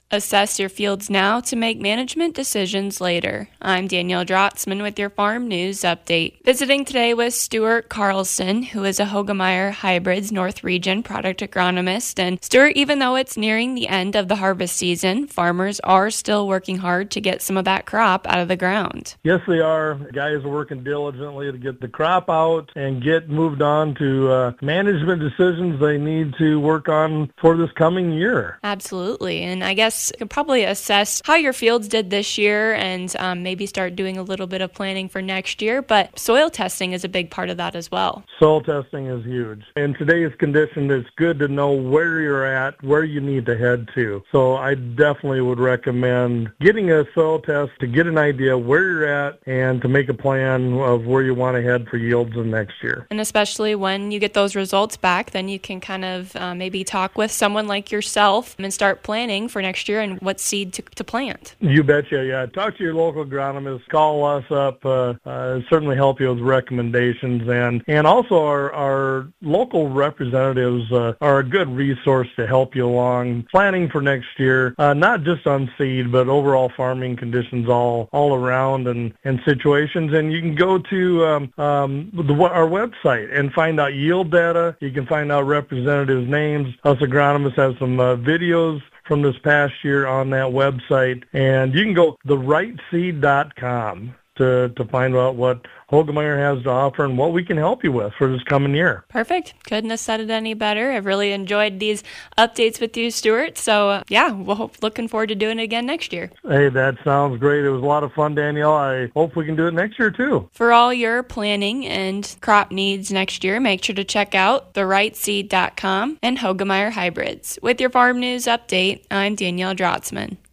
Assess your fields now to make management decisions later. I'm Danielle Drotzman with your Farm News Update. Visiting today with Stuart Carlson, who is a Hoegemeyer Hybrids North Region product agronomist. And Stuart, even though it's nearing the end of the harvest season, farmers are still working hard to get some of that crop out of the ground. Yes, they are. Guys are working diligently to get the crop out and get moved on to management decisions they need to work on for this coming year. Absolutely. And I guess you could probably assess how your fields did this year and maybe start doing a little bit of planning for next year. But soil testing is a big part of that as well. Soil testing is huge. In today's condition, it's good to know where you're at, where you need to head to. So I definitely would recommend getting a soil test to get an idea where you're at and to make a plan of where you want to head for yields in next year. And especially when you get those results back, then you can kind of maybe talk with someone like yourself and start planning for next year and what seed to plant. You betcha, yeah. Talk to your local agronomist. Call us up. Certainly help you with recommendations. And also our local representatives are a good resource to help you along planning for next year, not just on seed, but overall farming conditions all around and situations. And you can go to our website and find out yield data. You can find out representatives' names. Us agronomists have some videos from this past year on that website. And you can go therightseed.com to find out what Hoegemeyer has to offer and what we can help you with for this coming year. Perfect. Couldn't have said it any better. I've really enjoyed these updates with you, Stuart. So, looking forward to doing it again next year. Hey, that sounds great. It was a lot of fun, Danielle. I hope we can do it next year, too. For all your planning and crop needs next year, make sure to check out therightseed.com and Hoegemeyer Hybrids. With your Farm News Update, I'm Danielle Drotzman.